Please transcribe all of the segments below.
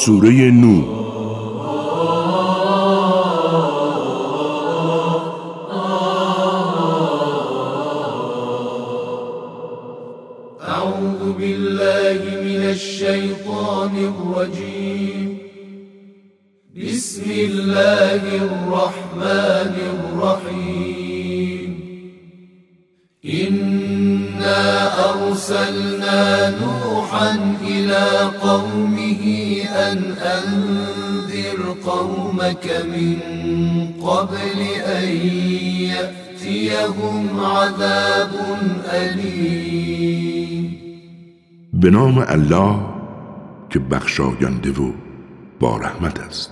سوره نوح. اعوذ بالله من الشیطان الرجیم. بسم الله الرحمن الرحیم. إنا أرسلنا نوحا إلى قومه أن أنذر قومك من قبل أن يأتيهم عذاب أليم. به نام الله که بخشاینده و با رحمت است.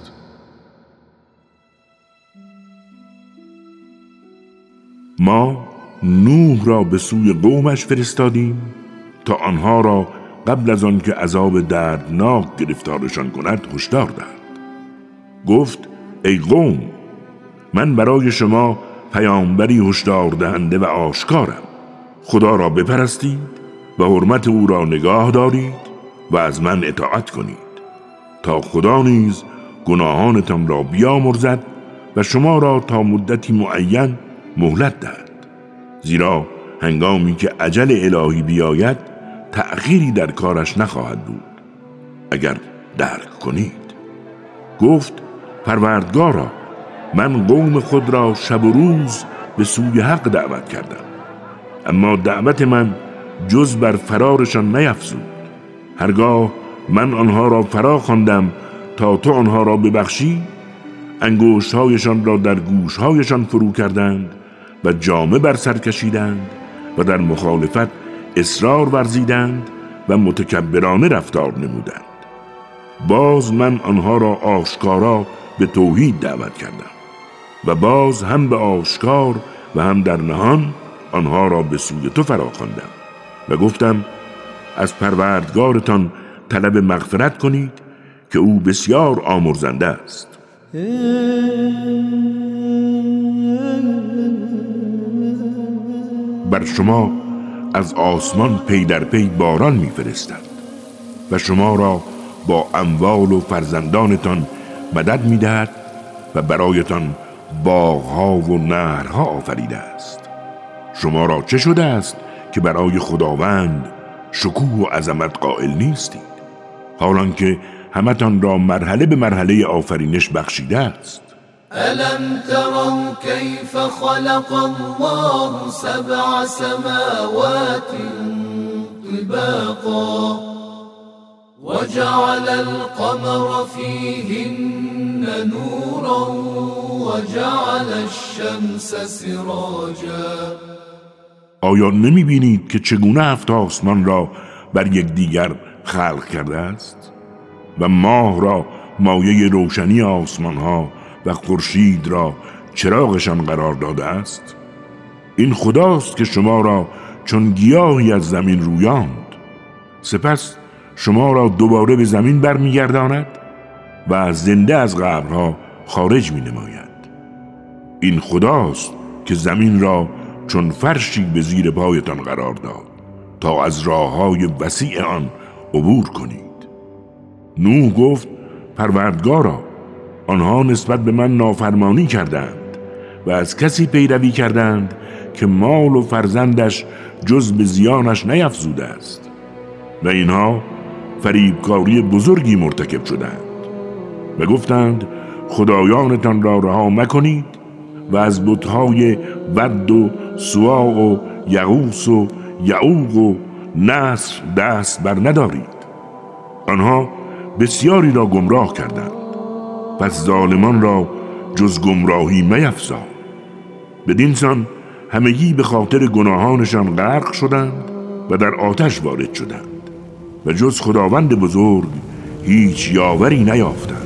ما نوح را به سوی قومش فرستادیم تا آنها را قبل از آن که عذاب دردناک گرفتارشان کند هشدار دهد. گفت ای قوم، من برای شما پیامبری هشدار دهنده و آشکارم. خدا را بپرستید و حرمت او را نگاه دارید و از من اطاعت کنید تا خدا نیز گناهانتان را بیامرزد و شما را تا مدتی معین مهلت دهد، زیرا هنگامی که اجل الهی بیاید تأخیری در کارش نخواهد بود اگر درک کنید. گفت پروردگارا، من قوم خود را شب و روز به سوی حق دعوت کردم، اما دعوت من جز بر فرارشان نیفزود. هرگاه من آنها را فرا خواندم تا تو آنها را ببخشی، انگشت‌هایشان را در گوش‌هایشان فرو کردند و جامه بر سر کشیدند و در مخالفت اصرار ورزیدند و متکبرانه رفتار نمودند. باز من آنها را آشکارا به توحید دعوت کردم و باز هم به آشکار و هم در نهان آنها را به سوی تو فرا خواندم و گفتم از پروردگارتان طلب مغفرت کنید که او بسیار آمرزنده است. بر شما از آسمان پی در پی باران می‌فرستد و شما را با اموال و فرزندانتان مدد می‌دهد و برایتان باغ‌ها و نهرها آفریده است. شما را چه شده است که برای خداوند شکوه و عظمت قائل نیستید، حالان که همتان را مرحله به مرحله آفرینش بخشیده است؟ ألم تروا كيف خلق الله 7 سماوات طباقا وجعل القمر فيهن نورا وجعل الشمس سراجا. آیا نمی بینید که چگونه 7 آسمان را بر یکدیگر خلق کرده است و ماه را مایه روشنی آسمان ها و خورشید را چراغشان قرار داده است؟ این خداست که شما را چون گیاهی از زمین رویاند، سپس شما را دوباره به زمین برمیگرداند و زنده از قبرها خارج می نماید. این خداست که زمین را چون فرشی به زیر پایتان قرار داد تا از راههای وسیع آن عبور کنید. نوح گفت پروردگارا، آنها نسبت به من نافرمانی کردند و از کسی پیروی کردند که مال و فرزندش جز به زیانش نیفزوده است و اینها فریبکاری بزرگی مرتکب شدند و گفتند خدایانتان را رها مکنید و از بت‌های ود و سواع و یغوث و یعوق و نصر دست بر ندارید. آنها بسیاری را گمراه کردند، پس ظالمان را جز گمراهی میفزا. بدین سان همگی به خاطر گناهانشان غرق شدند و در آتش وارد شدند و جز خداوند بزرگ هیچ یاوری نیافتند.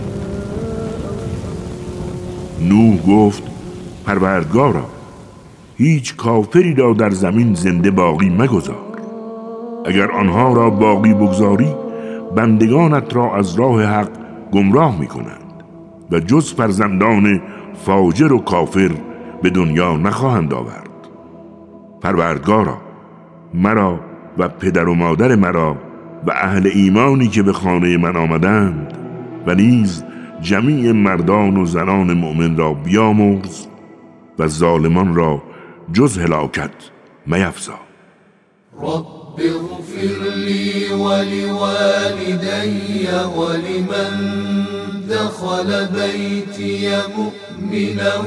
نوح گفت پروردگارا، هیچ کافری را در زمین زنده باقی مگذار. اگر آنها را باقی بگذاری بندگانت را از راه حق گمراه می کنند و جز فرزندان فاجر و کافر به دنیا نخواهند آورد. پروردگارا، مرا و پدر و مادر مرا و اهل ایمانی که به خانه من آمدند و نیز جمیع مردان و زنان مؤمن را بیامرز و ظالمان را جز هلاکت میفزا. رب اغفر لی ولوالدی ولمن دخل بیتی مؤمنا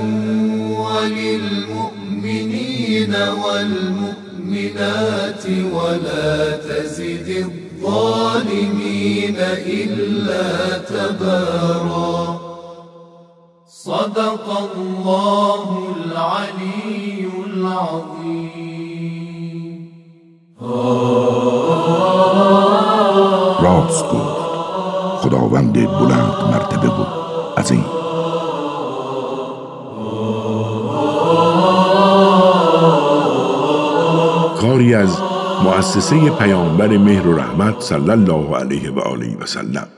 وللمؤمنین والمؤمنات ولا تزد الظالمین إلا تبارا. صدق الله العلی العظیم. راست گفت خداوند بلند مرتبه و عظیم. کاری از مؤسسه پیامبر مهر و رحمت صلی الله علیه و آله و سلم.